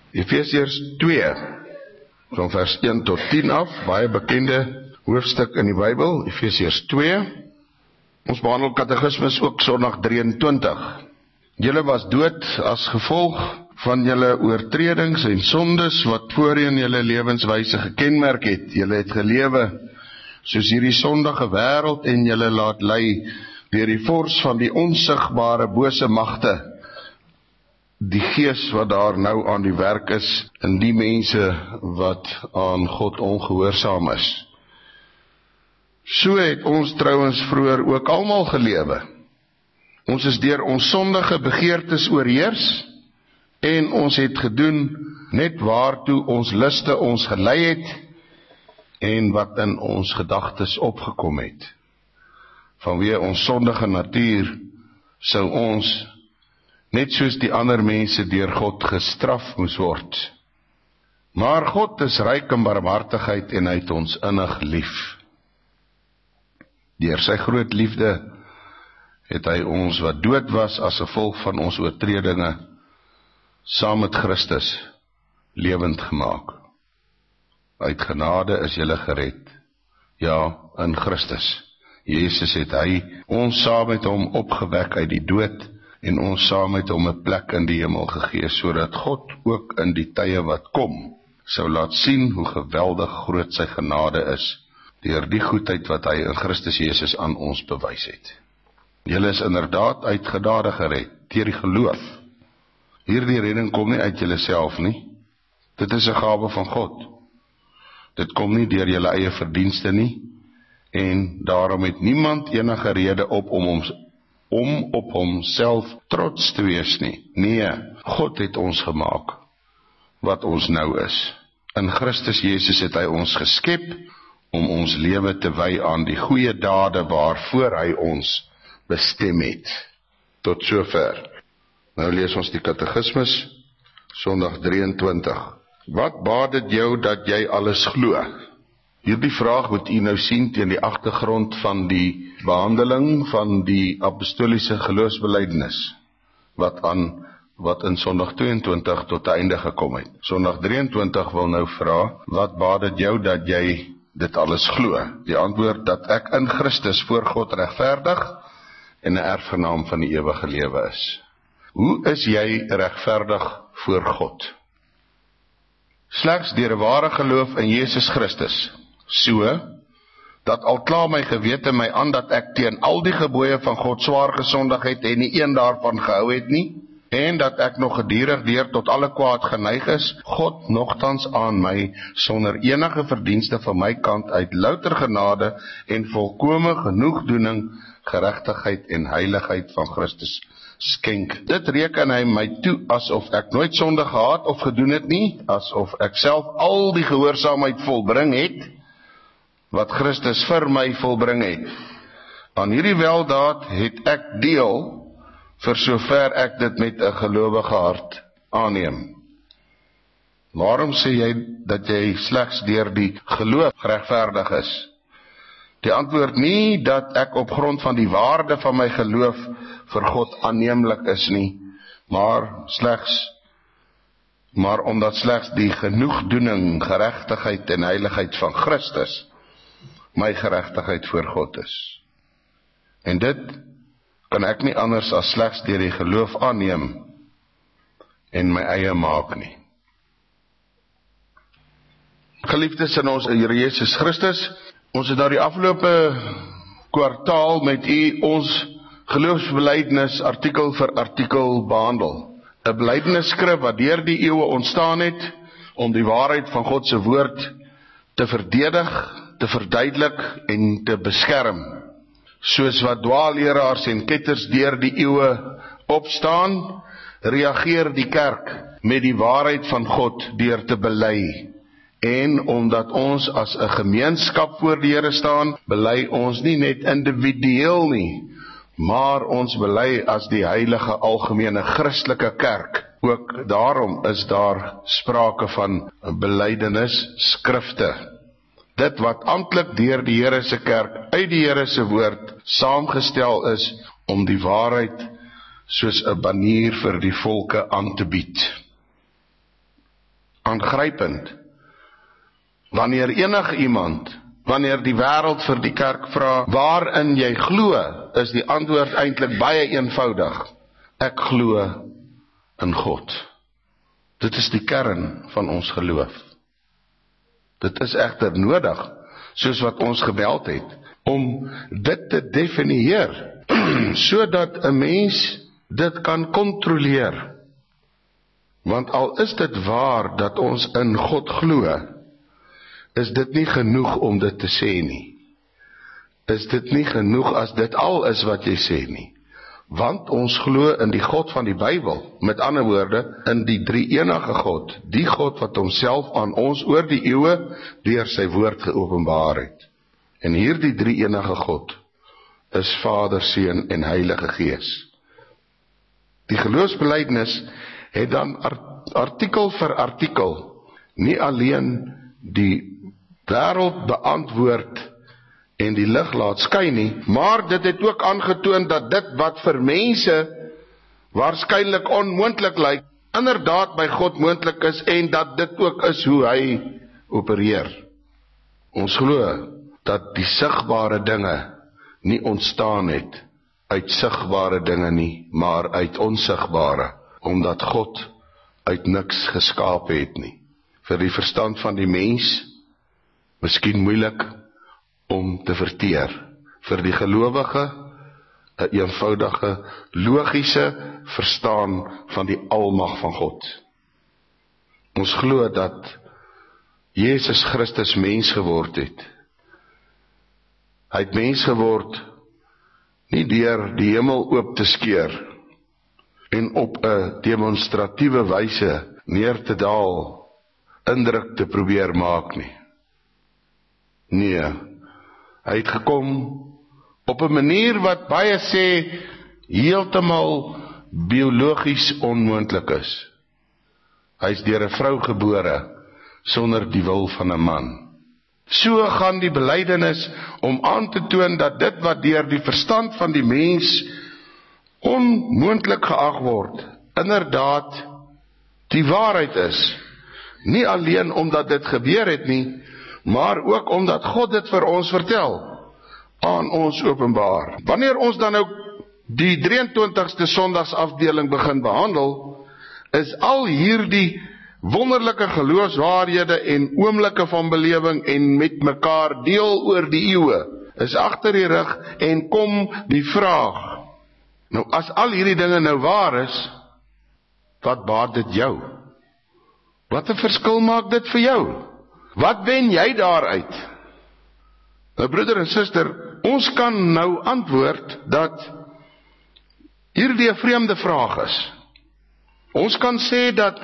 Efesiërs 2, van vers 1 tot 10 af, baie bekende hoofstuk in die Bybel, Efesiërs 2. Ons behandel katekismes ook Sondag 23. Julle was dood as gevolg van julle oortredings en sondes wat voorheen julle lewenswyse gekenmerk het. Julle het gelewe soos hierdie sondige wêreld en julle laat lei deur die vors van die onsigbare bose magte, die gees wat daar nou aan die werk is in die mense wat aan God ongehoorsaam is. So het ons trouwens vroeër ook almal gelewe. Ons is deur ons sondige begeertes oorheers en ons het gedoen net waartoe ons luste ons gelei het en wat in ons gedagtes opgekom het. Vanweë ons sondige natuur sou ons net soos die ander mense deur God gestraf moes word. Maar God is ryk in barmhartigheid en hy het ons innig lief. Deur sy groot liefde het hy ons wat dood was as gevolg van ons oortredinge saam met Christus lewend gemaak. Uit genade is julle gered, ja, in Christus. Jesus het hy ons saam met hom opgewek uit die dood en ons saam met hom 'n plek in die hemel gegee, sodat God ook in die tye wat kom sou laat sien hoe geweldig groot sy genade is, deur die goedheid wat hy in Christus Jesus aan ons bewys het. Julle is inderdaad uit genade gered, deur die geloof. Hierdie redding kom nie uit julleself nie. Dit is 'n gawe van God. Dit kom nie deur julle eie verdienste nie, en daarom het niemand enige rede om op homself trots te wees nie. Nee, God het ons gemaak wat ons nou is. In Christus Jesus het hy ons geskep om ons lewe te wy aan die goeie dade waarvoor hy ons bestem het. Tot sover. Nou lees ons die katekismes, Sondag 23. Wat baat dit jou dat jy alles glo? Hierdie vraag moet u nou sien teen die agtergrond van die behandeling van die apostoliese geloofsbelijdenis, wat in Sondag 22 tot die einde gekom het. Sondag 23 wil nou vra, wat baat dit jou dat jy dit alles glo? Die antwoord, dat ek in Christus voor God regverdig en 'n erfgenaam van die ewige lewe is. Hoe is jy regverdig voor God? Slegs deur 'n ware geloof in Jesus Christus, so dat al kla my gewete my aan dat ek teen al die gebooie van God swaar gesondig het en nie een daarvan gehou het nie, en dat ek nog gedurig deur tot alle kwaad geneig is, God nogtans aan my sonder enige verdienste van my kant uit louter genade en volkome genoegdoening, geregtigheid en heiligheid van Christus skenk. Dit reken hy my toe asof ek nooit sonde gehad of gedoen het nie, asof ek self al die gehoorsaamheid volbring het wat Christus vir my volbring het. Aan hierdie weldaad het ek deel, vir sover ek dit met 'n gelowige hart aanneem. Waarom sê jy dat jy slegs deur die geloof geregverdig is? Die antwoord, nie dat ek op grond van die waarde van my geloof vir God aanneemlik is nie, maar omdat slegs die genoegdoening, geregtigheid en heiligheid van Christus my geregtigheid voor God is. En dit kan ek nie anders as slegs deur die geloof aanneem en my eie maak nie. Geliefdes in ons Here Jesus Christus, ons het nou die afgelope kwartaal met u ons geloofsbelijdenis artikel vir artikel behandel. 'n Belijdenisskrif wat deur die eeue ontstaan het om die waarheid van God se woord te verdedig, te verduidelik en te beskerm. Soos wat dwaalleraars en ketters deur die eeue opstaan, reageer die kerk met die waarheid van God deur te bely. En omdat ons as 'n gemeenskap voor die Here staan, bely ons nie net individueel nie, maar ons bely as die heilige algemene Christelike kerk. Ook daarom is daar sprake van belydenisskrifte. Dit wat amptelik deur die Here se kerk uit die Here se woord saamgestel is om die waarheid soos 'n banier vir die volke aan te bied. aangrypend. Wanneer wanneer die wêreld vir die kerk vra, waarin jy glo, is die antwoord eintlik baie eenvoudig. Ek glo in God. Dit is die kern van ons geloof. Dit is egter nodig, soos wat ons gemeld het, om dit te definieer, sodat 'n mens dit kan kontroleer. Want al is dit waar dat ons in God glo, is dit nie genoeg om dit te sê nie. Is dit nie genoeg as dit al is wat jy sê nie. Want ons glo in die God van die Bybel, met ander woorde, in die drie-enige God, die God wat homself aan ons oor die eeue deur sy woord geopenbaar het. En hierdie drie-enige God is Vader, Seun en Heilige Gees. Die geloofsbelijdenis het dan artikel vir artikel nie alleen die wêreld beantwoord en die lig laat skyn nie, maar dit het ook aangetoon dat dit wat vir mense waarskynlik onmoontlik lyk, inderdaad by God moontlik is en dat dit ook is hoe hy opereer. Ons glo dat die sigbare dinge nie ontstaan het uit sigbare dinge nie, maar uit onsigbare, omdat God uit niks geskaap het nie. Vir die verstand van die mens, miskien moeilik om te verteer. Vir die gelowige, 'n eenvoudige, logiese verstaan van die almag van God. Ons glo dat Jesus Christus mens geword het. Hy het mens geword, nie deur die hemel oop te skeur en op 'n demonstratiewe wyse neer te daal, indruk te probeer maak nie. Nee, hy het gekom op 'n manier wat baie sê heeltemal biologies onmoontlik is. Hy is deur 'n vrou gebore sonder die wil van 'n man. So gaan die belydenis om aan te toon dat dit wat deur die verstand van die mens onmoontlik geag word, inderdaad die waarheid is. Nie alleen omdat dit gebeur het nie, maar ook omdat God dit vir ons vertel, aan ons openbaar. Wanneer ons dan nou die 23ste Sondagsafdeling begin behandel, is al hierdie wonderlike geloofswaarhede en oomblikke van belewing en met mekaar deel oor die eeue, is agter die rug en kom die vraag, nou as al hierdie dinge nou waar is, wat baat dit jou? Wat 'n verskil maak dit vir jou? Wat wen jy daaruit? Nou broeder en suster, ons kan nou antwoord dat hierdie 'n vreemde vraag is. Ons kan sê dat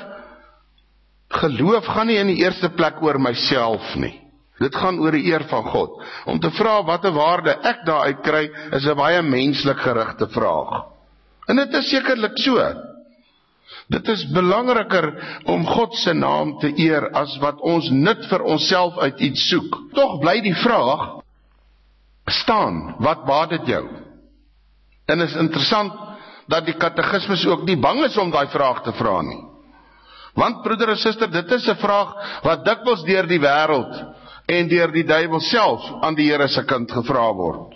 geloof gaan nie in die eerste plek oor myself nie. Dit gaan oor die eer van God. Om te vra wat 'n waarde ek daaruit kry, is 'n baie menslik gerigte vraag. En dit is sekerlik so. Dit is belangriker om God se naam te eer as wat ons nut vir onsself uit iets soek. Tog bly die vraag staan, wat baat dit jou? En is interessant dat die katekismes ook nie bang is om daai vraag te vra nie. Want broeder en suster, dit is 'n vraag wat dikwels deur die wêreld en deur die duiwel self aan die Here se kind gevra word.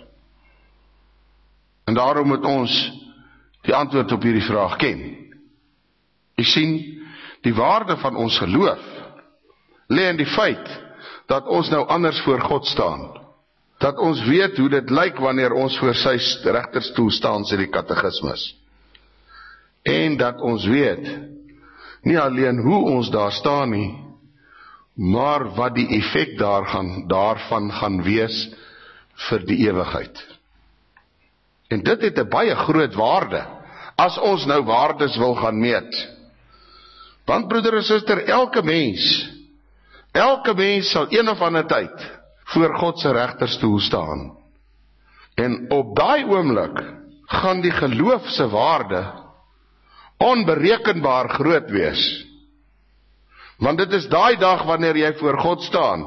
En daarom moet ons die antwoord op hierdie vraag ken. Jy sien, die waarde van ons geloof lê in die feit dat ons nou anders voor God staan. Dat ons weet hoe dit lyk wanneer ons voor sy regterstoel staan, sê die katekismes. En dat ons weet nie alleen hoe ons daar staan nie, maar wat die effek daarvan gaan wees vir die ewigheid. En dit het 'n baie groot waarde, as ons nou waardes wil gaan meet. Want broeder en suster, elke mens sal een of ander tyd voor God se regterstoel staan. En op daai oomblik gaan die geloof se waarde onberekenbaar groot wees. Want dit is daai dag wanneer jy voor God staan,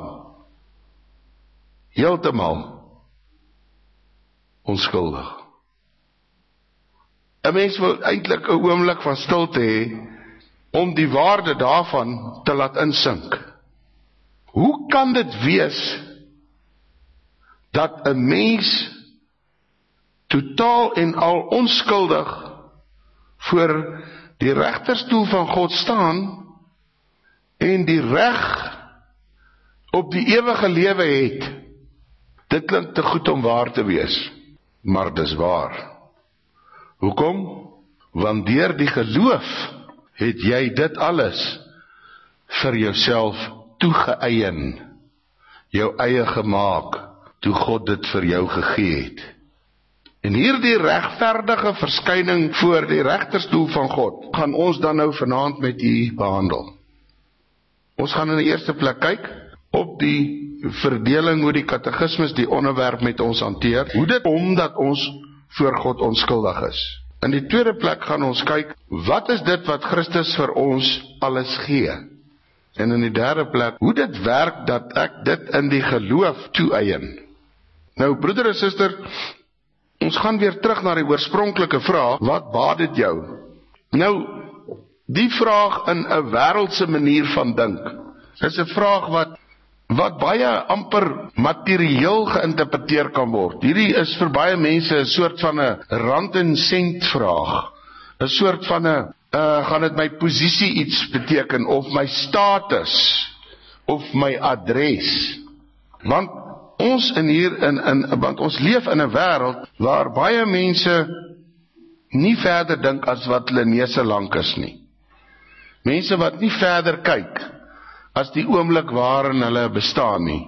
heeltemal onskuldig. 'n Mens wil eintlik 'n oomblik van stilte hê om die waarde daarvan te laat insink. Hoe kan dit wees dat 'n mens totaal en al onskuldig voor die regterstoel van God staan en die reg op die ewige lewe het? Dit klink te goed om waar te wees, maar dis waar. Hoekom? Want deur die geloof het jy dit alles vir jouself toegeëien, jou eie gemaak, toe God dit vir jou gegee het. En hierdie regverdige verskyning voor die regterstoel van God, gaan ons dan nou vanaand met u behandel. Ons gaan in die eerste plek kyk op die verdeling hoe die katekismes die onderwerp met ons hanteer, hoe dit omdat ons voor God onskuldig is. In die tweede plek gaan ons kyk, wat is dit wat Christus vir ons alles gee? En in die derde plek, hoe dit werk dat ek dit in die geloof toeëien. Nou broeder en suster, ons gaan weer terug na die oorspronklike vraag, wat baat dit jou? Nou, die vraag in 'n wêreldse manier van dink, is 'n vraag wat baie amper materieel geïnterpreteer kan word. Hierdie is vir baie mense 'n soort van 'n rand en sent vraag. 'n Soort van gaan dit my posisie iets beteken, of my status, of my adres. Want ons want ons leef in 'n wêreld waar baie mense nie verder dink as wat hulle neuse lank is nie. Mense wat nie verder kyk as die oomblik waarin hulle bestaan nie.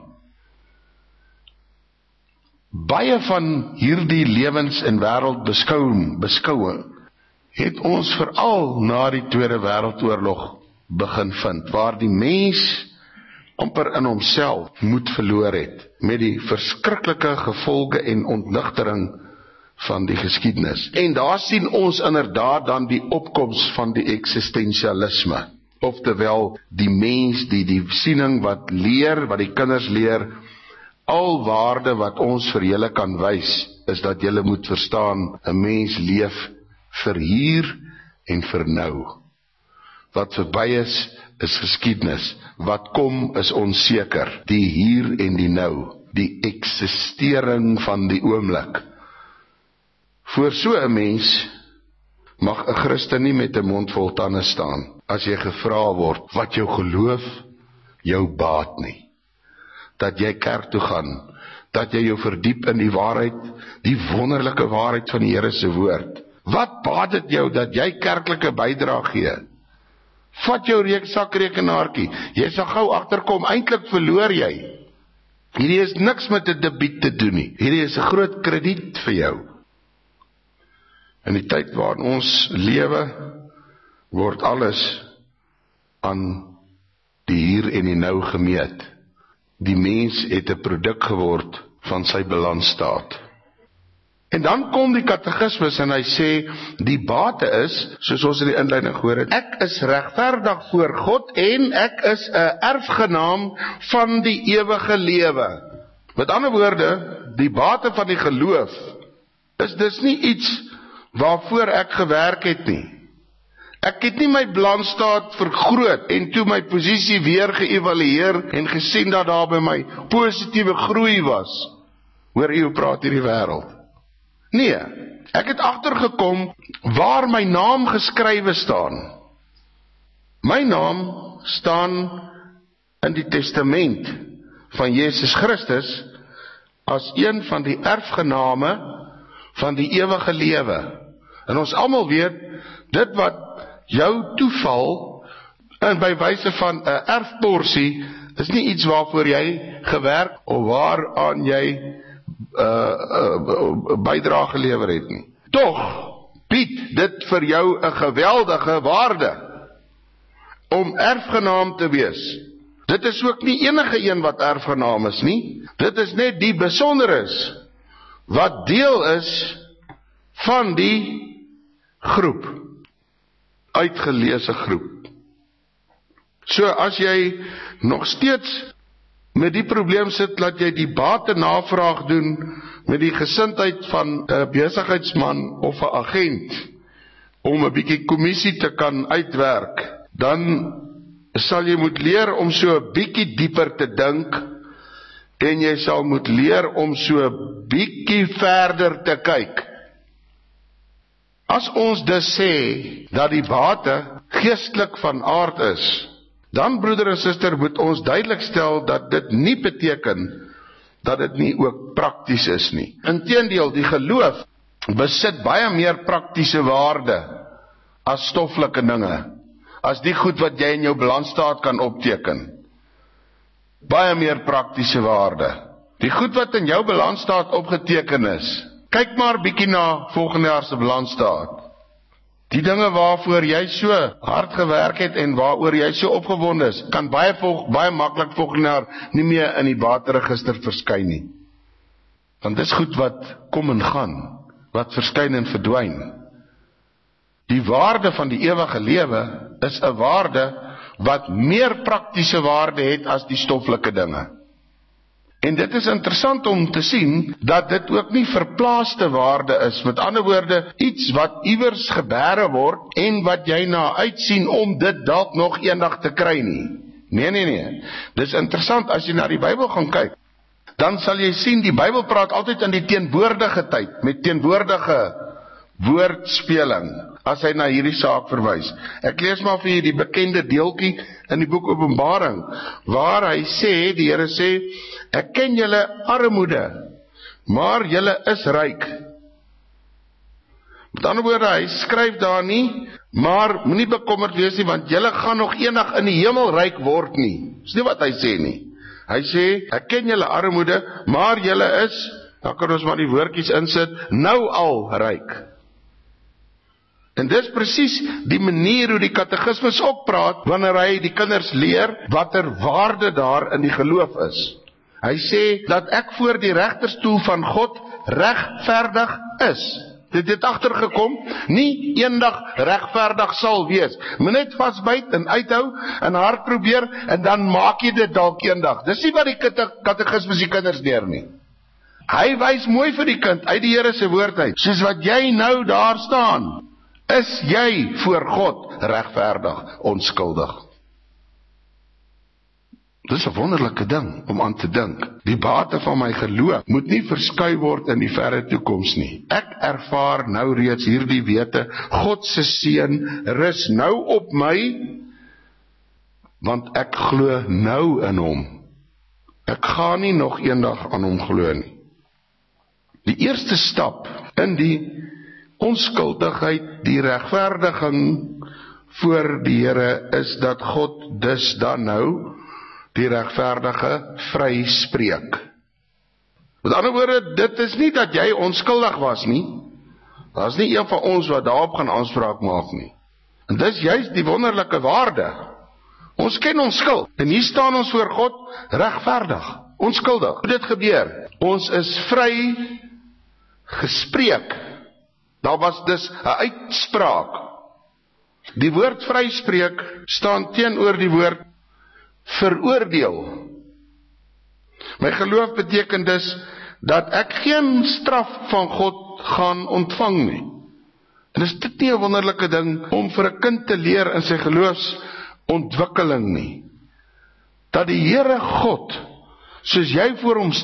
Baie van hierdie lewens- en wêreldbeskouing het ons veral na die Tweede Wêreldoorlog begin vind, waar die mens amper in homself moed verloor het, met die verskriklike gevolge en ontnigtering van die geskiedenis. En daar sien ons inderdaad dan die opkoms van die eksistensialisme, oftewel die mens, die siening wat die kinders leer, al waarde wat ons vir julle kan wys, is dat julle moet verstaan, 'n mens leef vir hier en vir nou. Wat verby is geskiedenis. Wat kom is onseker. Die hier en die nou. Die eksistering van die oomblik. Voor so 'n mens mag 'n Christen nie met 'n mond vol tande staan as jy gevra word wat jou geloof jou baat nie. Dat jy kerk toe gaan, dat jy jou verdiep in die waarheid, die wonderlike waarheid van die Here se woord. Wat baat dit jou dat jy kerklike bydrae gee? Vat jou sakrekenaartjie, jy sal gou agterkom, eintlik verloor jy. Hierdie is niks met 'n debiet te doen nie. Hierdie is 'n groot krediet vir jou. In die tyd waarin ons lewe, word alles aan die hier en die nou gemeet. Die mens het 'n produk geword van sy balansstaat. En dan kom die katekismus en hy sê, die bate is, soos ons in die inleiding gehoor het, ek is regverdig voor God en ek is 'n erfgenaam van die ewige lewe. Met ander woorde, die bate van die geloof is dis nie iets waarvoor ek gewerk het nie. Ek het nie my balansstaat vergroot en toe my posisie weer geëvalueer en gesien dat daar by my positiewe groei was. Hoor jy hoe praat hierdie wêreld? Nee, ek het agtergekom waar my naam geskrywe staan. My naam staan in die testament van Jesus Christus as een van die erfgename van die ewige lewe. En ons almal weet, dit wat jou toeval, en by wyse van 'n erfporsie, is nie iets waarvoor jy gewerk of waaraan jy bydrae gelewer het nie. Tog bied dit vir jou 'n geweldige waarde om erfgenaam te wees. Dit is ook nie enige een wat erfgenaam is nie. Dit is net die besonderes wat deel is van die groep, uitgeleese groep. So as jy nog steeds met die probleem sit dat jy die bate navraag doen met die gesindheid van 'n besigheidsman of 'n agent om 'n bietjie kommissie te kan uitwerk, dan sal jy moet leer om so 'n bietjie dieper te dink, en jy sal moet leer om so 'n bietjie verder te kyk. As ons dus sê dat die bate geestelik van aard is, dan broeder en suster moet ons duidelik stel dat dit nie beteken dat dit nie ook prakties is nie. Inteendeel, die geloof besit baie meer praktiese waarde as stoffelike dinge, as die goed wat jy in jou balansstaat kan opteken. Baie meer praktiese waarde. Die goed wat in jou balansstaat opgeteken is, kyk maar bietjie na volgende jaar se balansstaat. Die dinge waarvoor jy so hard gewerk het en waaroor jy so opgewonde is, kan baie maklik volgende jaar nie meer in die bateregister verskyn nie. Want dis goed wat kom en gaan, wat verskyn en verdwyn. Die waarde van die ewige lewe is 'n waarde wat meer praktiese waarde het as die stoffelike dinge. En dit is interessant om te sien dat dit ook nie verplaaste waarde is. Met ander woorde, iets wat iewers gebêre word en wat jy na uitsien om dit dalk nog eendag te kry nie. Nee. Dis interessant as jy na die Bybel gaan kyk. Dan sal jy sien die Bybel praat altyd in die teenwoordige tyd met teenwoordige woordspeling as hy na hierdie saak verwys. Ek lees maar vir julle die bekende deeltjie in die boek Openbaring waar hy sê, die Here sê, ek ken julle armoede, maar julle is ryk. Met ander woorde, hy skryf daar nie, maar moenie bekommerd wees nie, want julle gaan nog eendag in die hemel ryk word nie. Dis nie wat hy sê nie. Hy sê, ek ken julle armoede, maar julle is, dan kan ons maar die woordjies insit, nou al ryk. En dis presies die manier hoe die katekismes ook praat, wanneer hy die kinders leer, wat waarde daar in die geloof is. Hy sê, dat ek voor die regterstoel van God regverdig is. Dit het agtergekom, nie eendag regverdig sal wees. Moet net vasbyt en uithou, en hard probeer, en dan maak jy dit dalk eendag. Dis nie wat die katekismes die kinders leer nie. Hy wys mooi vir die kind, uit die Here se woord uit, soos wat jy nou daar staan, is jy voor God regverdig, onskuldig. Dit is 'n wonderlike ding om aan te dink. Die bate van my geloof moet nie verskuif word in die verre toekoms nie. Ek ervaar nou reeds hierdie wete, God se seën rus nou op my, want ek glo nou in hom. Ek gaan nie nog eendag aan hom glo nie. Die eerste stap in die onskuldigheid, die regverdiging voor die Here, is dat God dus dan nou die regverdige vryspreek. Met ander woorde, dit is nie dat jy onskuldig was nie. Daar is nie een van ons wat daarop gaan aanspraak maak nie. En dis juist die wonderlike waarde. Ons ken ons skuld, en hier staan ons voor God regverdig, onskuldig. Hoe dit gebeur? Ons is vry gespreek. Daar was dus 'n uitspraak. Die woord vryspreek staan teenoor die woord veroordeel. My geloof beteken dus dat ek geen straf van God gaan ontvang nie. En is dit nie 'n wonderlike ding om vir 'n kind te leer in sy geloofsontwikkeling nie? Dat die Here God, soos jy voor hom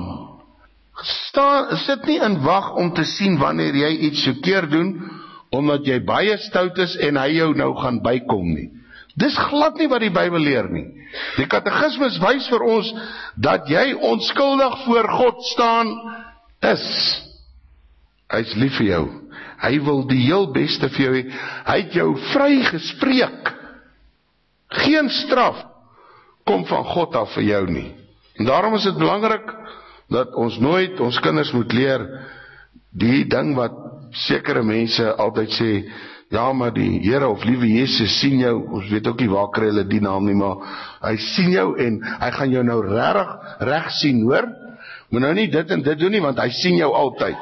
sit nie in wag om te sien wanneer jy iets verkeerd doen, omdat jy baie stout is en hy jou nou gaan bykom nie. Dis glad nie wat die Bybel leer nie. Die katekismes wys vir ons dat jy onskuldig voor God staan is. Hy is lief vir jou. Hy wil die heel beste vir jou hê. Hy het jou vry gespreek. Geen straf kom van God af vir jou nie. En daarom is dit belangrik dat ons nooit ons kinders moet leer die ding wat sekere mense altyd sê, ja, maar die Here of liewe Jesus sien jou, ons weet ook nie waar kry hulle die naam nie, maar hy sien jou en hy gaan jou nou reg sien, hoor? Moet nou nie dit en dit doen nie, want hy sien jou altyd.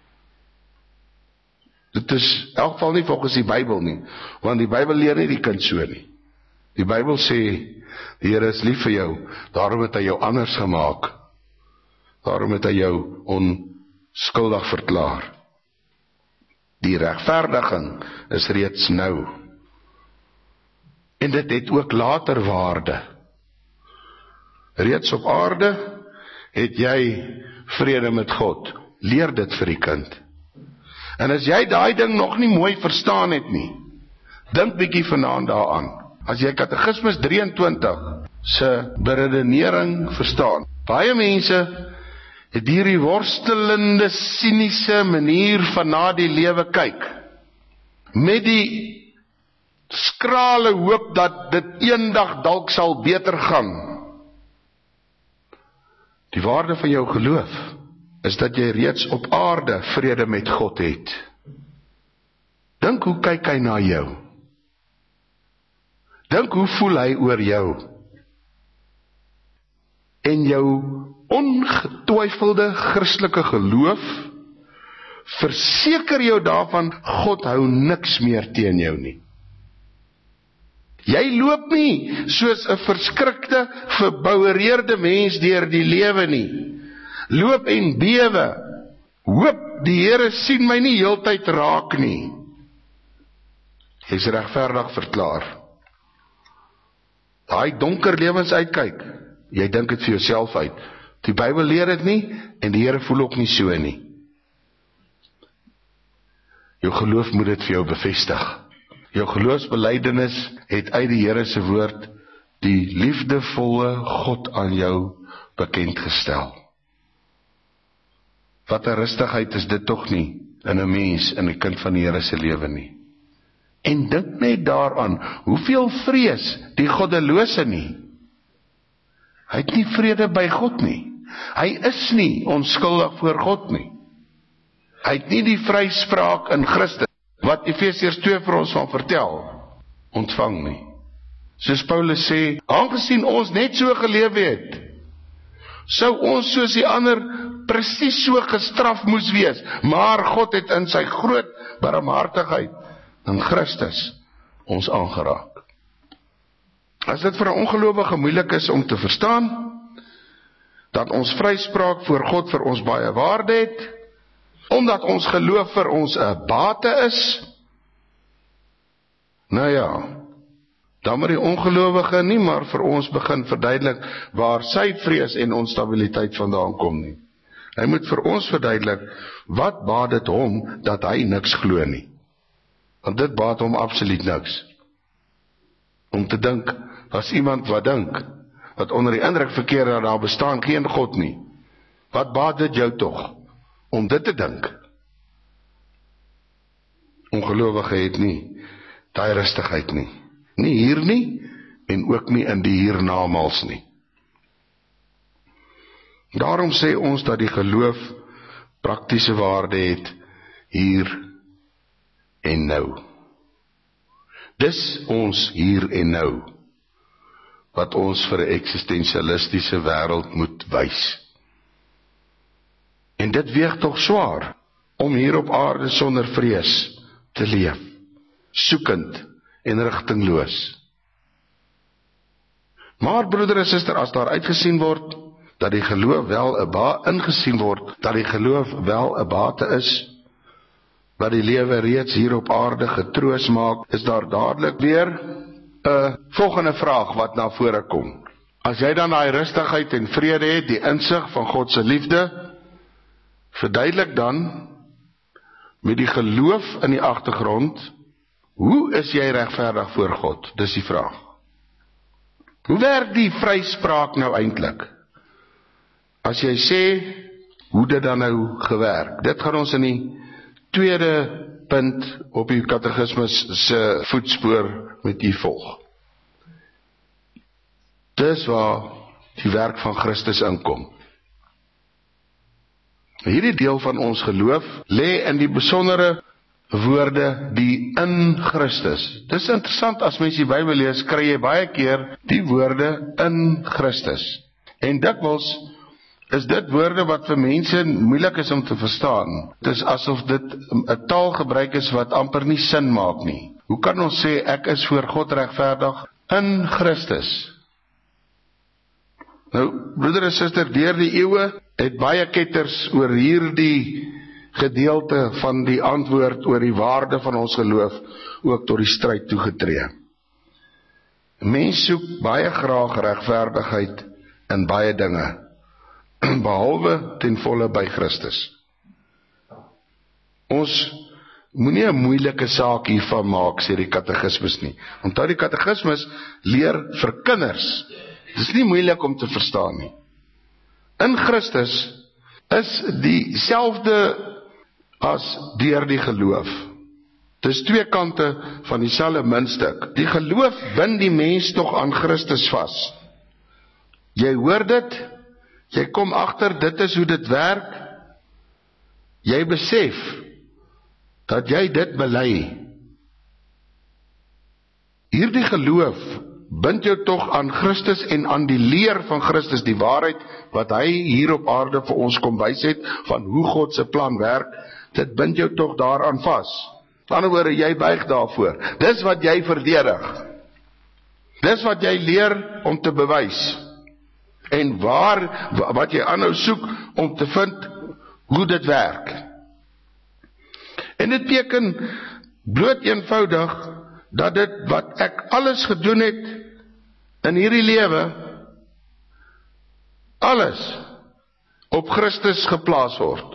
Dit is in elk geval nie volgens die Bybel nie, want die Bybel leer nie die kind so nie. Die Bybel sê, die Here is lief vir jou, daarom het hy jou anders gemaak. Daarom het hy jou onskuldig verklaar. Die regverdiging is reeds nou. En dit het ook later waarde. Reeds op aarde het jy vrede met God. Leer dit vir die kind. En as jy daai ding nog nie mooi verstaan het nie, dink bietjie vanaand daaraan. As jy Katekismus 23 se beredenering verstaan. Baie mense het hierdie worstelende, siniese manier van na die lewe kyk, met die skrale hoop dat dit eendag dalk sal beter gaan. Die waarde van jou geloof is dat jy reeds op aarde vrede met God het. Dink hoe kyk hy na jou. Dink hoe voel hy oor jou. En jou ongetwyfelde Christelike geloof verseker jou daarvan, God hou niks meer teen jou nie. Jy loop nie soos 'n verskrikte, verboureerde mens deur die lewe nie. Loop en bewe. Hoop die Here sien my nie heeltyd raak nie. Jy's regverdig verklaar. Daai donker lewens uitkyk, jy dink dit vir jouself uit. Die Bybel leer dit nie, en die Here voel ook nie so nie. Jou geloof moet dit vir jou bevestig. Jou geloofsbelydenis het uit die Here se woord die liefdevolle God aan jou bekend gestel. Wat 'n rustigheid is dit tog nie in 'n mens, in 'n kind van die Here se lewe nie. En dink net daaraan, hoeveel vrees die goddelose nie. Hy het nie vrede by God nie. Hy is nie onskuldig voor God nie. Hy het nie die vryspraak in Christus, wat Efesiërs 2 vir ons van vertel, ontvang nie. Soos Paulus sê, aangesien ons net so gelewe het, sou ons soos die ander presies so gestraf moes wees, maar God het in sy groot barmhartigheid in Christus ons aangeraak. As dit vir 'n ongelowige moeilik is om te verstaan, dat ons vryspraak voor God vir ons baie waarde het, omdat ons geloof vir ons 'n bate is, nou ja, dan moet die ongelowige nie maar vir ons begin verduidelik waar sy vrees en onstabiliteit vandaan kom nie. Hy moet vir ons verduidelik, wat baat dit hom dat hy niks glo nie. Want dit baat hom absoluut niks. Om te dink, as iemand wat dink, wat onder die indruk verkeer dat daar bestaan geen God nie, wat baat dit jou tog, om dit te dink? Ongelowige het nie daai rustigheid nie. Nie hier nie, en ook nie in die hiernamaals nie. Daarom sê ons dat die geloof praktiese waarde het hier en nou. Dis ons hier en nou, wat ons vir 'n eksistensialistiese wêreld moet wys. En dit weeg tog swaar, om hier op aarde sonder vrees te leef, soekend en rigtingloos. Maar broeder en suster, as daar uitgesien word, dat die geloof wel 'n bate is, wat die lewe reeds hier op aarde getroos maak, is daar dadelik weer 'n volgende vraag wat na vore kom. As jy dan daai rustigheid en vrede het, die insig van God se liefde, verduidelik dan met die geloof in die agtergrond, hoe is jy regverdig voor God? Dis die vraag. Hoe werk die vryspraak nou eintlik? As jy sê, hoe dit dan nou gewerk? Dit gaan ons in die tweede punt op die Katekismus se voetspoor met u volg. Dis waar die werk van Christus inkom. Hierdie deel van ons geloof lê in die besondere woorde, die in Christus. Dis interessant, as mens die Bybel lees, kry jy baie keer die woorde in Christus. En dikwels is dit woorde wat vir mense moeilik is om te verstaan. Dit is asof dit 'n taalgebruik is wat amper nie sin maak nie. Hoe kan ons sê, ek is voor God regverdig in Christus? Nou, broeder en suster, deur die eeue het baie ketters oor hierdie gedeelte van die antwoord oor die waarde van ons geloof ook tot die stryd toegetree. Mens soek baie graag regverdigheid in baie dinge, behalwe ten volle by Christus. Ons moenie 'n moeilike saak hiervan maak, sê die katekismus nie. Onthou, die katekismus leer vir kinders. Dit is nie moeilik om te verstaan nie. In Christus is dieselfde as deur die geloof. Dit is twee kante van dieselfde muntstuk. Die geloof bind die mens tog aan Christus vas. Jy hoor dit, jy kom agter, dit is hoe dit werk. Jy besef dat jy dit bely. Hierdie geloof bind jou tog aan Christus en aan die leer van Christus, die waarheid wat hy hier op aarde vir ons kom wys het, van hoe God se plan werk, dit bind jou tog daaraan vas. Aan die ander woorde, jy buig daarvoor. Dis wat jy verdedig. Dis wat jy leer om te bewys. En wat jy aanhou soek om te vind hoe dit werk. En dit beteken bloot eenvoudig dat dit wat ek alles gedoen het in hierdie lewe, alles op Christus geplaas word.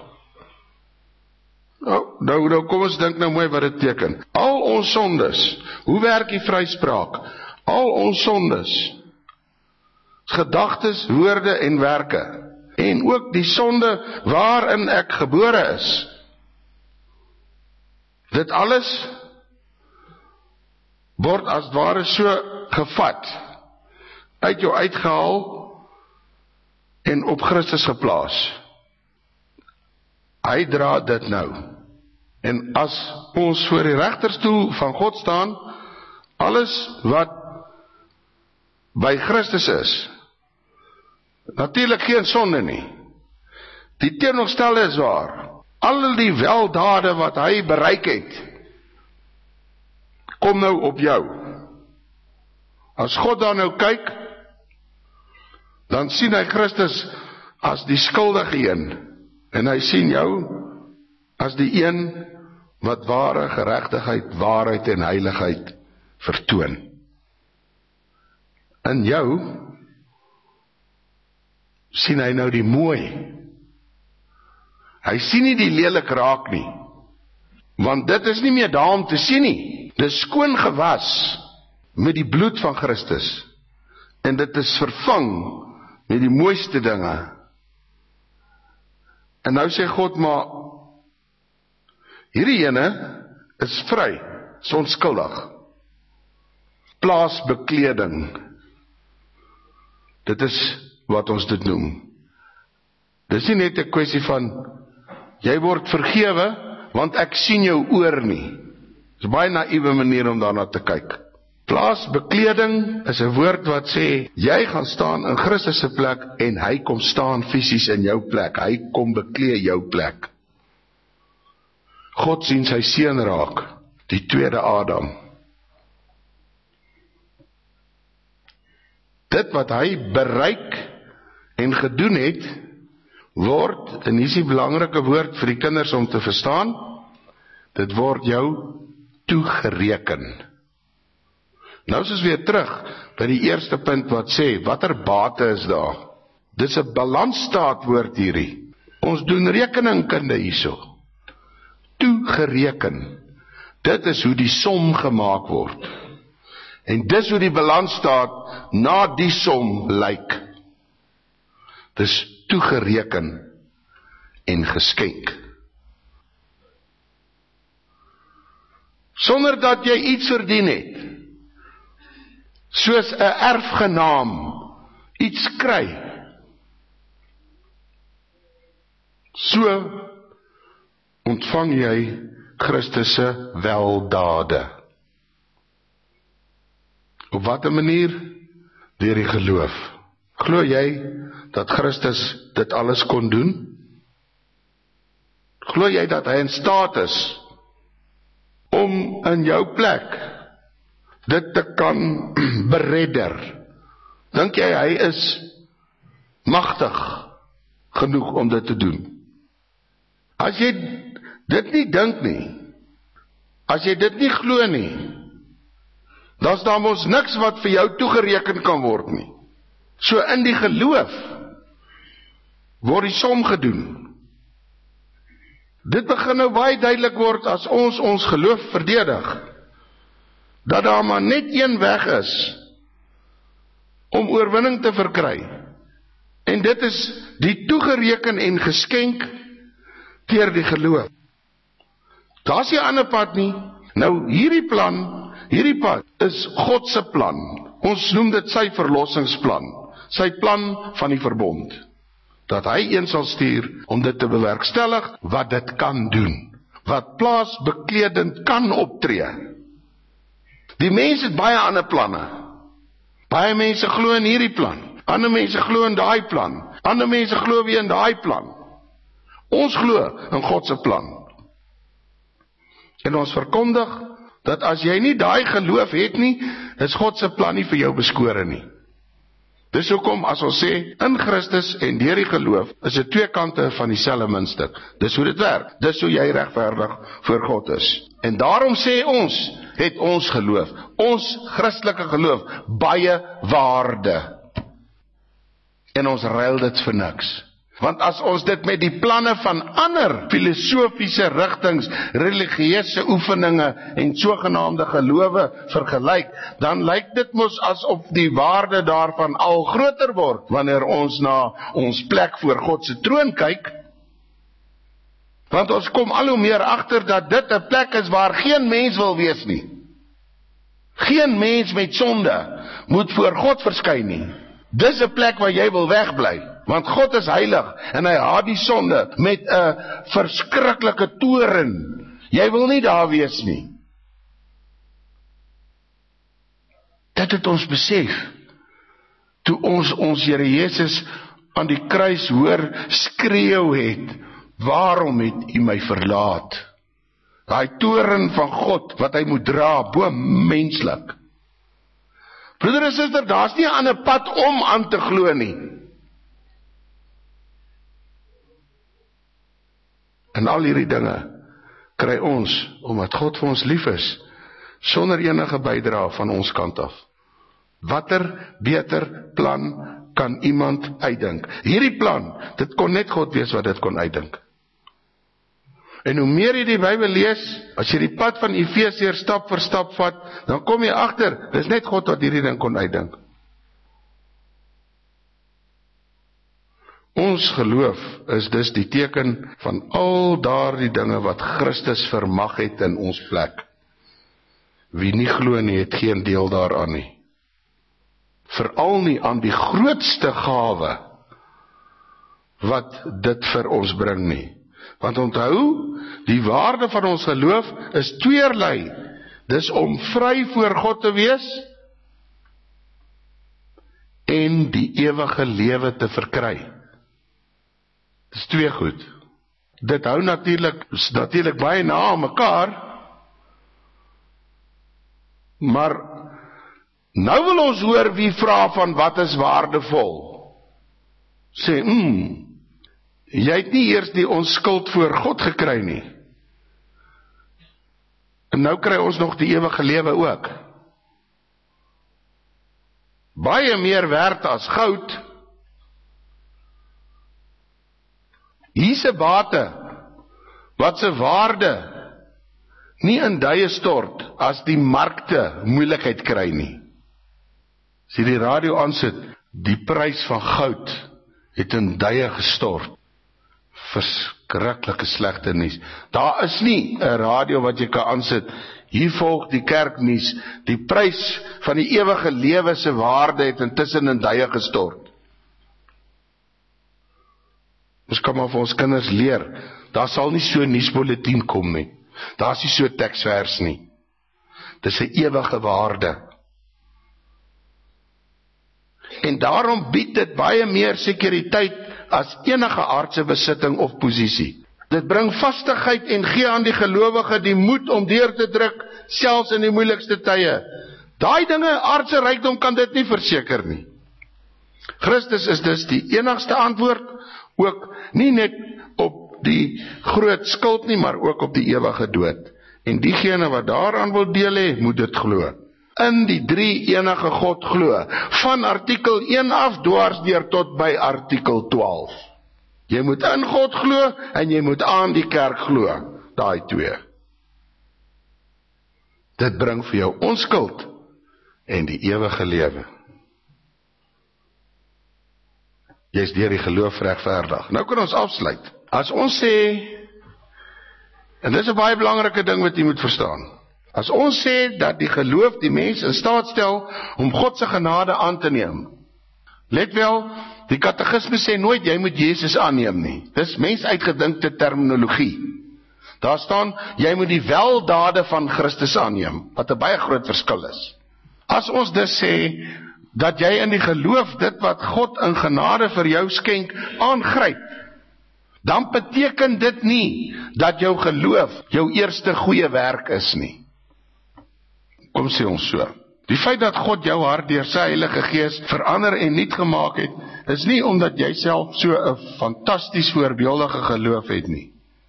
Nou kom ons dink nou mooi wat dit beteken. Al ons sondes, hoe werk die vryspraak? Al ons sondes, gedagtes, woorde en werke, en ook die sonde waarin ek gebore is. Dit alles word as ware so gevat, uit jou uitgehaal en op Christus geplaas. Hy dra dit nou. En as ons voor die regterstoel van God staan, alles wat by Christus is, natuurlik geen sonde nie. Die teenoorgestelde is waar. Al die weldade wat hy bereik het, kom nou op jou. As God daar nou kyk, dan sien hy Christus as die skuldige een, en hy sien jou as die een wat ware geregtigheid, waarheid en heiligheid vertoon. In jou sien hy nou die mooi. Hy sien nie die lelik raak nie, want dit is nie meer daar om te sien nie. Dit is skoon gewas met die bloed van Christus, en dit is vervang met die mooiste dinge. En nou sê God, maar hierdie ene is vry, is onskuldig. Plaasbekleding. Dit is wat ons dit noem. Dit is nie net 'n kwessie van jy word vergewe, want ek sien jou oor nie. Dit is 'n baie naïewe manier om daarna te kyk. Plaasbekleding is 'n woord wat sê, jy gaan staan in Christus se plek, en hy kom staan fisies in jou plek. Hy kom beklee jou plek. God sien sy seun raak, die tweede Adam. Dit wat hy bereik en gedoen het, word, en hier is die belangrike woord vir die kinders om te verstaan, dit word jou toegereken. Nou is ons weer terug by die eerste punt wat sê, watter bate is daar? Dit is 'n balansstaatwoord hierdie. Ons doen rekeningkunde hierso. Toegereken. Dit is hoe die som gemaak word. En dis hoe die balansstaat na die som lyk. Dis toegereken en geskenk. Sonder dat jy iets verdien het, soos 'n erfgenaam iets kry. So ontvang jy Christus se weldade. Op watter manier? Deur die geloof. Glo jy dat Christus dit alles kon doen? Glo jy dat hy in staat is om in jou plek dit te kan beredder? Dink jy hy is magtig genoeg om dit te doen? As jy dit nie dink nie, as jy dit nie glo nie, Daar's dan mos niks wat vir jou toegereken kan word nie. So in die geloof word die som gedoen. Dit begin nou baie duidelik word as ons geloof verdedig, dat daar maar net een weg is om oorwinning te verkry. En dit is die toegereken en geskenk deur die geloof. Daar's nie 'n ander pad nie. Nou hierdie pad is God se plan. Ons noem dit sy verlossingsplan, sy plan van die verbond. Dat hy een sal stuur om dit te bewerkstellig wat dit kan doen, wat plaasbekledend kan optree. Die mens het baie ander planne. Baie mense glo in hierdie plan, ander mense glo in daai plan, ander mense glo weer in daai plan. Ons glo in God se plan. En ons verkondig dat as jy nie daai geloof het nie, is God se plan nie vir jou beskore nie. Dis hoekom as ons sê, in Christus en deur die geloof, is dit twee kante van dieselfde muntstuk. Dis hoe dit werk. Dis hoe jy regverdig voor God is. En daarom sê ons, het ons geloof, ons Christelike geloof, baie waarde. En ons ruil dit vir niks. Want as ons dit met die planne van ander filosofiese rigtings, religieuse oefeninge en sogenaamde gelowe vergelyk, dan lyk dit mos asof die waarde daarvan al groter word, wanneer ons na ons plek voor God se troon kyk. Want ons kom al hoe meer agter dat dit 'n plek is waar geen mens wil wees nie. Geen mens met sonde moet voor God verskyn nie. Dis 'n plek waar jy wil wegbly. Want God is heilig en hy haat die sonde met 'n verskriklike toorn. Jy wil nie daar wees nie. Dit het ons besef toe ons Here Jesus aan die kruis hoor skreeu het, waarom het U my verlaat? Daai toorn van God wat hy moet dra, bo menslik. Broeder en suster, daar's nie 'n ander pad om aan te glo nie. En al hierdie dinge kry ons, omdat God vir ons lief is, sonder enige bydrae van ons kant af. Watter beter plan kan iemand uitdink? Hierdie plan, dit kon net God wees wat dit kon uitdink. En hoe meer jy die Bybel lees, as jy die pad van Efesiërs stap vir stap vat, dan kom jy agter, dis net God wat hierdie ding kon uitdink. Ons geloof is dus die teken van al daardie dinge wat Christus vermag het in ons plek. Wie nie glo nie, het geen deel daaraan nie. Veral nie aan die grootste gawe wat dit vir ons bring nie. Want onthou, die waarde van ons geloof is tweerlei. Dis om vry voor God te wees en die ewige lewe te verkry. Dis twee goed. Dit hou natuurlik baie na aan mekaar, maar nou wil ons hoor wie vra van wat is waardevol. Sê, jy het nie eers die onskuld voor God gekry nie. En nou kry ons nog die ewige lewe ook. Baie meer werd as goud. Hier's 'n bate wat se waarde nie in duie stort as die markte moeilikheid kry nie. As jy die radio aansit, die prys van goud het in duie gestort. Verskriklike slegte nuus. Daar is nie 'n radio wat jy kan aansit, hier volg die kerknuus, die prys van die ewige lewe se waarde het intussen in duie gestort. Ons kan maar vir ons kinders leer, daar sal nie so nuusbulletin kom nie. Daar is nie so teksvers nie. Dis 'n ewige waarde. En daarom bied dit baie meer sekuriteit as enige aardse besitting of posisie. Dit bring vastigheid en gee aan die gelowige die moed om deur te druk, selfs in die moeilikste tye. Daai dinge, aardse rykdom kan dit nie verseker nie. Christus is dus die enigste antwoord, ook nie net op die groot skuld nie, maar ook op die ewige dood. En diegene wat daaraan wil deel hê, moet dit glo. in die drie enige God glo, van artikel 1 af dwars deur tot by artikel 12. Jy moet in God glo, en jy moet aan die kerk glo, daai twee. Dit bring vir jou onskuld, en die ewige lewe. Jy is deur die geloof regverdig. Nou kan ons afsluit. As ons sê, en dit is 'n baie belangrike ding wat jy moet verstaan, as ons sê dat die geloof die mens in staat stel om God se genade aan te neem, let wel, die katekisme sê nooit jy moet Jesus aanneem nie. Dis mens uitgedinkte terminologie. Daar staan, jy moet die weldade van Christus aanneem, wat 'n baie groot verskil is. As ons dus sê, dat jy in die geloof dit wat God in genade vir jou skenk, aangryp, dan beteken dit nie, dat jou geloof, jou eerste goeie werk is nie. Kom sê ons so. Die feit dat God jou hart deur sy Heilige Gees verander en nuut gemaak het, is nie omdat jy self so 'n fantasties voorbeeldige geloof het nie.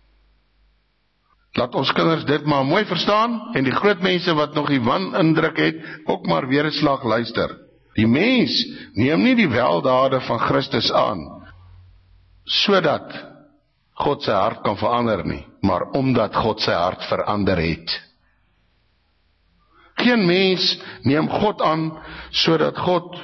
Laat ons kinders dit maar mooi verstaan, en die groot mense wat nog die wanindruk het, ook maar weer 'n slag luister. Die mens neem nie die weldade van Christus aan, sodat God sy hart kan verander nie, maar omdat God sy hart verander het. Geen mens neem God aan, sodat God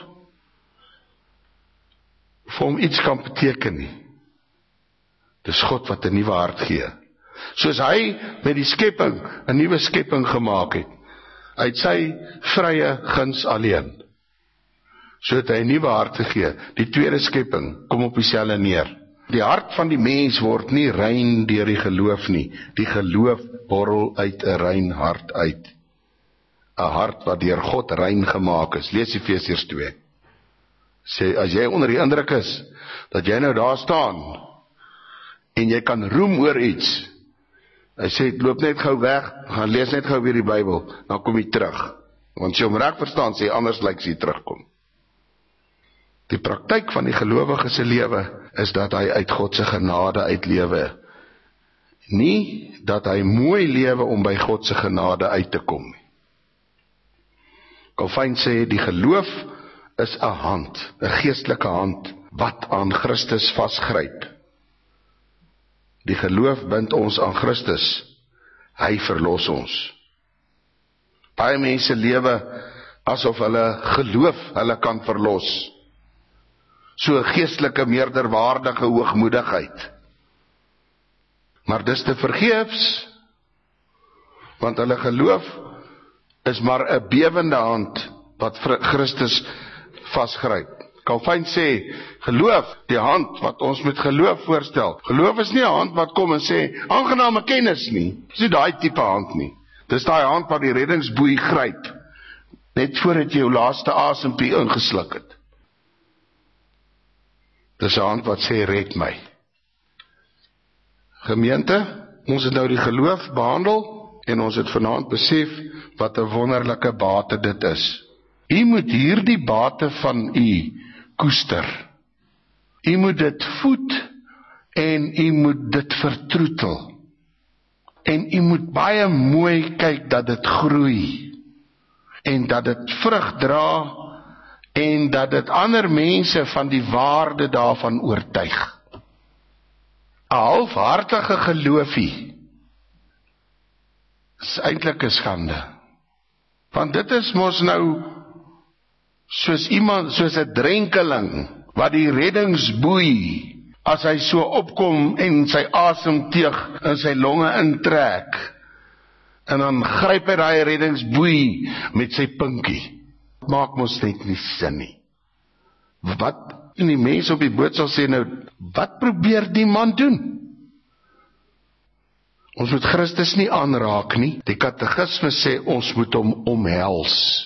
vir hom iets kan beteken nie. Dis God wat 'n nuwe hart gee. Soos hy met die skepping 'n nuwe skepping gemaak het, uit sy vrye guns alleen. So het hy 'n nuwe hart gegee. Die tweede skepping kom op dieselfde neer. Die hart van die mens word nie rein deur die geloof nie. Die geloof borrel uit 'n rein hart uit. 'n Hart wat deur God rein gemaak is. Lees Efesiërs 2. Sê, as jy onder die indruk is, dat jy nou daar staan, en jy kan roem oor iets, hy sê, loop net gou weg, gaan lees net gou weer die Bybel, dan kom jy terug. Want as jy hom reg verstaan, sê anders lyk jy terugkom. Die praktyk van die gelowige se lewe is dat hy uit God se genade uitlewe. Nie dat hy mooi lewe om by God se genade uit te kom. Calvin sê die geloof is 'n hand, 'n geestelike hand wat aan Christus vasgryp. Die geloof bind ons aan Christus. Hy verlos ons. Baie mense lewe asof hulle geloof hulle kan verlos. So 'n geestelike meerderwaardige hoogmoedigheid. Maar dis te vergeefs, want hulle geloof is maar 'n bewende hand wat Christus vasgryp. Calvin sê, geloof, die hand wat ons met geloof voorstel. Geloof is nie 'n hand wat kom en sê, aangename kennis nie. Dis nie daai tipe hand nie. Dis daai hand wat die reddingsboei gryp, net voordat jy jou laaste asempie ingesluk het. Dis 'n hand wat sê, red my. Gemeente, ons het nou die geloof behandel, en ons het vanaand besef, wat 'n wonderlike bate dit is. U moet hierdie bate van u koester. U moet dit voed, en u moet dit vertroetel. En u moet baie mooi kyk dat dit groei, en dat dit vrug dra, en dat dit ander mense van die waarde daarvan oortuig. 'n Halfhartige geloofie is eintlik 'n skande. Want dit is mos nou soos 'n drenkeling wat die reddingsboei, as hy so opkom en sy asemteug in sy longe intrek, en dan gryp hy daai reddingsboei met sy pinkie. Maak mos net nie sin nie. Wat, en die mense op die boot sal sê nou, wat probeer die man doen? Ons moet Christus nie aanraak nie. Die katekisme sê ons moet hom omhels.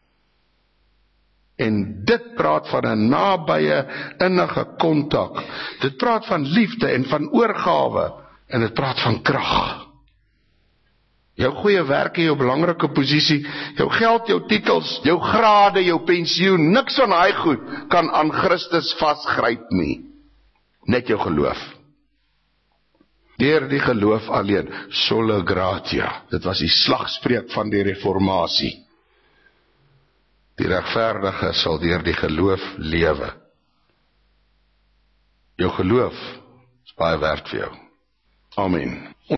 En dit praat van 'n nabye, innige kontak. Dit praat van liefde en van oorgawe, en dit praat van krag. Jou goeie werk en jou belangrike posisie, jou geld, jou titels, jou grade, jou pensioen, niks van daai goed kan aan Christus vasgryp nie. Net jou geloof. Deur die geloof alleen, sola gratia. Dit was die slagspreuk van die reformatie. Die regverdige sal deur die geloof lewe. Jou geloof is baie werd vir jou. Amen.